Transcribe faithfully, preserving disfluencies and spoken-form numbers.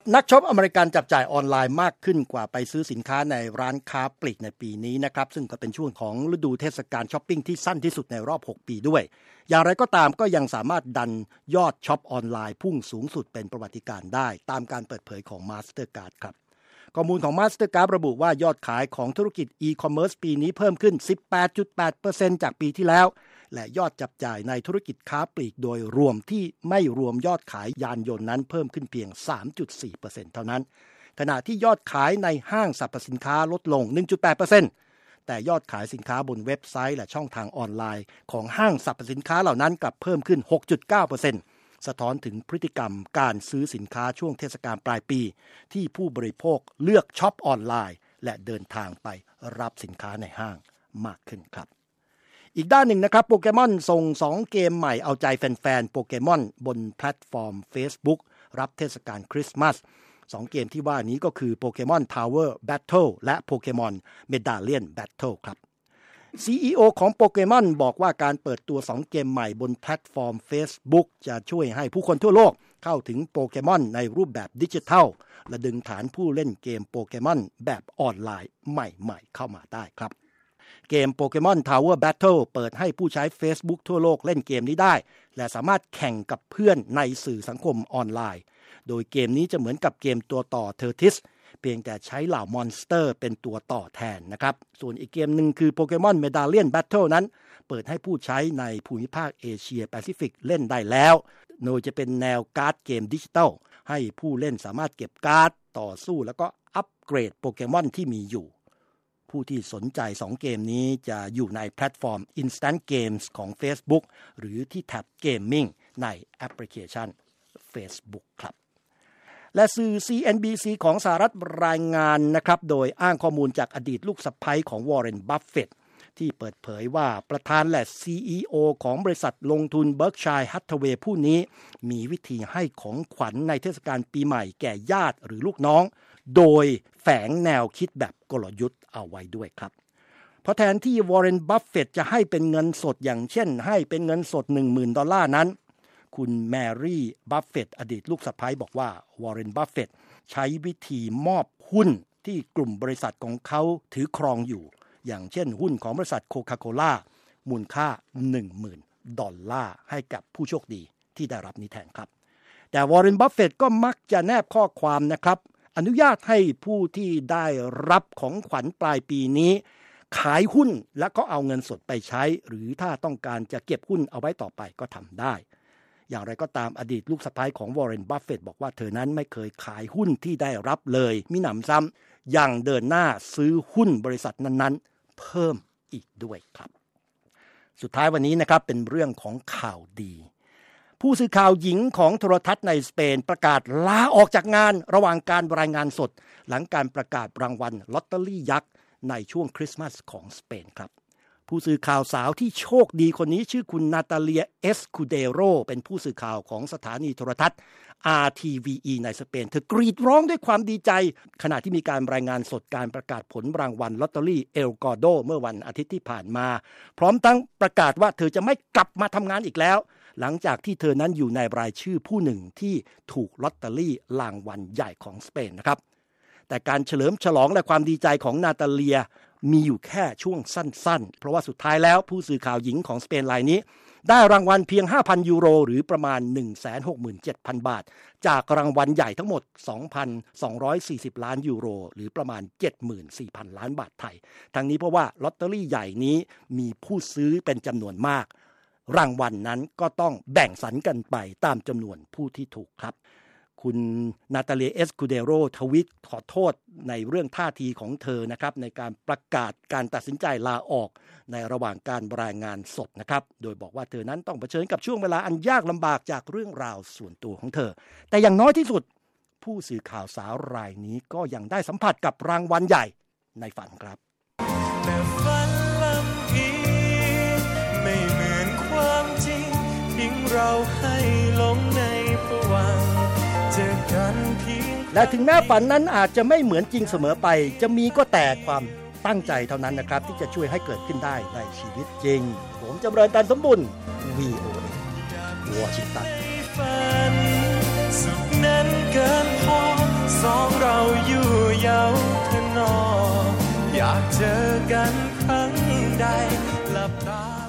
นักช็อปอเมริกันจับจ่ายออนไลน์มากขึ้นกว่าไปซื้อสินค้าในร้านค้าปลีกในปีนี้นะครับซึ่งก็เป็นช่วงของฤดูเทศกาลช้อปปิ้งที่สั้นที่สุดในรอบหกปีด้วยอย่างไรก็ตามก็ยังสามารถดันยอดช็อปออนไลน์พุ่งสูงสุดเป็นประวัติการณ์ได้ตามการเปิดเผยของ Mastercard ครับข้อมูลของ Mastercard ระบุว่ายอดขายของธุรกิจอีคอมเมิร์ซปีนี้เพิ่มขึ้น สิบแปดจุดแปดเปอร์เซ็นต์ จากปีที่แล้วและยอดจับจ่ายในธุรกิจค้าปลีกโดยรวมที่ไม่รวมยอดขายยานยนต์นั้นเพิ่มขึ้นเพียง สามจุดสี่เปอร์เซ็นต์ เท่านั้นขณะที่ยอดขายในห้างสรรพสินค้าลดลง หนึ่งจุดแปดเปอร์เซ็นต์ แต่ยอดขายสินค้าบนเว็บไซต์และช่องทางออนไลน์ของห้างสรรพสินค้าเหล่านั้นกลับเพิ่มขึ้น หกจุดเก้าเปอร์เซ็นต์ สะท้อนถึงพฤติกรรมการซื้อสินค้าช่วงเทศกาลปลายปีที่ผู้บริโภคเลือกช็อปออนไลน์และเดินทางไปรับสินค้าในห้างมากขึ้นครับอีกด้านหนึ่งนะครับโปเกมอนส่งสองเกมใหม่เอาใจแฟนๆโปเกมอนบนแพลตฟอร์ม Facebook รับเทศกาลคริสต์มาสสองเกมที่ว่านี้ก็คือโปเกมอน Tower Battle และโปเกมอน Medallion Battle ครับ ซี อี โอ ของโปเกมอนบอกว่าการเปิดตัวสองเกมใหม่บนแพลตฟอร์ม Facebook จะช่วยให้ผู้คนทั่วโลกเข้าถึงโปเกมอนในรูปแบบดิจิทัลและดึงฐานผู้เล่นเกมโปเกมอนแบบออนไลน์ใหม่ๆเข้ามาได้ครับเกม Pokemon Tower Battle เปิดให้ผู้ใช้ Facebook ทั่วโลกเล่นเกมนี้ได้และสามารถแข่งกับเพื่อนในสื่อสังคมออนไลน์โดยเกมนี้จะเหมือนกับเกมตัวต่อ Tetris เพียงแต่ใช้เหล่ามอนสเตอร์เป็นตัวต่อแทนนะครับส่วนอีกเกมหนึ่งคือ Pokemon Medallion Battle นั้นเปิดให้ผู้ใช้ในภูมิภาคเอเชียแปซิฟิกเล่นได้แล้วโดยจะเป็นแนวการ์ดเกมดิจิทัลให้ผู้เล่นสามารถเก็บการ์ดต่อสู้แล้วก็อัปเกรดโปเกมอนที่มีอยู่ผู้ที่สนใจสองเกมนี้จะอยู่ในแพลตฟอร์ม Instant Games ของ Facebook หรือที่แท็บ Gaming ในแอปพลิเคชัน Facebook ครับและสื่อ ซี เอ็น บี ซี ของสหรัฐรายงานนะครับโดยอ้างข้อมูลจากอดีตลูกสะใภ้ของวอร์เรน บัฟเฟตต์ที่เปิดเผยว่าประธานและ ซี อี โอ ของบริษัทลงทุน Berkshire Hathaway ผู้นี้มีวิธีให้ของขวัญในเทศกาลปีใหม่แก่ญาติหรือลูกน้องโดยแฝงแนวคิดแบบกลยุทธ์เอาไว้ด้วยครับเพราะแทนที่วอร์เรน บัฟเฟตต์จะให้เป็นเงินสดอย่างเช่นให้เป็นเงินสด หนึ่งหมื่น ดอลลาร์นั้นคุณแมรี่ บัฟเฟตต์อดีตลูกสะใภ้บอกว่าวอร์เรน บัฟเฟตต์ใช้วิธีมอบหุ้นที่กลุ่มบริษัทของเขาถือครองอยู่อย่างเช่นหุ้นของบริษัทโคคาโคล่ามูลค่า หนึ่งหมื่น ดอลลาร์ให้กับผู้โชคดีที่ได้รับนี้แทนครับแต่วอร์เรน บัฟเฟตต์ก็มักจะแนบข้อความนะครับอนุญาตให้ผู้ที่ได้รับของขวัญปลายปีนี้ขายหุ้นแล้วก็เอาเงินสดไปใช้หรือถ้าต้องการจะเก็บหุ้นเอาไว้ต่อไปก็ทำได้อย่างไรก็ตามอดีตลูกสะใภ้ของวอร์เรน บัฟเฟตต์บอกว่าเธอนั้นไม่เคยขายหุ้นที่ได้รับเลยมิหนำซ้ำยังเดินหน้าซื้อหุ้นบริษัทนั้นๆเพิ่มอีกด้วยครับสุดท้ายวันนี้นะครับเป็นเรื่องของข่าวดีผู้สื่อข่าวหญิงของโทรทัศน์ในสเปนประกาศลาออกจากงานระหว่างการรายงานสดหลังการประกาศรางวัลลอตเตอรี่ยักษ์ในช่วงคริสต์มาสของสเปนครับผู้สื่อข่าวสาวที่โชคดีคนนี้ชื่อคุณนาตาเลียเอสคูเดโรเป็นผู้สื่อข่าวของสถานีโทรทัศน์ อาร์ ที วี อี ในสเปนเธอกรีดร้องด้วยความดีใจขณะที่มีการรายงานสดการประกาศผลรางวัลลอตเตอรี่เอลกอร์โดเมื่อวันอาทิตย์ที่ผ่านมาพร้อมทั้งประกาศว่าเธอจะไม่กลับมาทำงานอีกแล้วหลังจากที่เธอนั้นอยู่ในรายชื่อผู้หนึ่งที่ถูกลอตเตอรี่รางวัลใหญ่ของสเปนนะครับแต่การเฉลิมฉลองและความดีใจของนาตาเลียมีอยู่แค่ช่วงสั้นๆเพราะว่าสุดท้ายแล้วผู้สื่อข่าวหญิงของสเปนรายนี้ได้รางวัลเพียง ห้าพัน ยูโรหรือประมาณ หนึ่งแสนหกหมื่นเจ็ดพัน บาทจากรางวัลใหญ่ทั้งหมด สองพันสองร้อยสี่สิบ ล้านยูโรหรือประมาณ เจ็ดหมื่นสี่พัน ล้านบาทไทยทั้งนี้เพราะว่าลอตเตอรี่ใหญ่นี้มีผู้ซื้อเป็นจำนวนมากรางวัล น, นั้นก็ต้องแบ่งสรรกันไปตามจำนวนผู้ที่ถูกครับคุณนาตาเลียเอสคูเดโรทวิตขอโทษในเรื่องท่าทีของเธอนะครับในการประกาศการตัดสินใจลาออกในระหว่างการรายงานสดนะครับโดยบอกว่าเธอนั้นต้องเผชิญกับช่วงเวลาอันยากลำบากจากเรื่องราวส่วนตัวของเธอแต่อย่างน้อยที่สุดผู้สื่อข่าวสาวรายนี้ก็ยังได้สัมผัสกับรางวัลใหญ่ในฝันครับแต่ฝันลำอีไม่เหมือนความจริงทิ้งเราให้หลงในภวังค์และถึงแม้ฝันนั้นอาจจะไม่เหมือนจริงเสมอไปจะมีก็แต่ความตั้งใจเท่านั้นนะครับที่จะช่วยให้เกิดขึ้นได้ในชีวิตจริงผมจำเริญตันสมบุญ วี โอ เอ วอชิงตันสุขนั้นเกินพอสองเราอยู่เยาว์เธอนออยากเจอกันครั้งใดหลับตา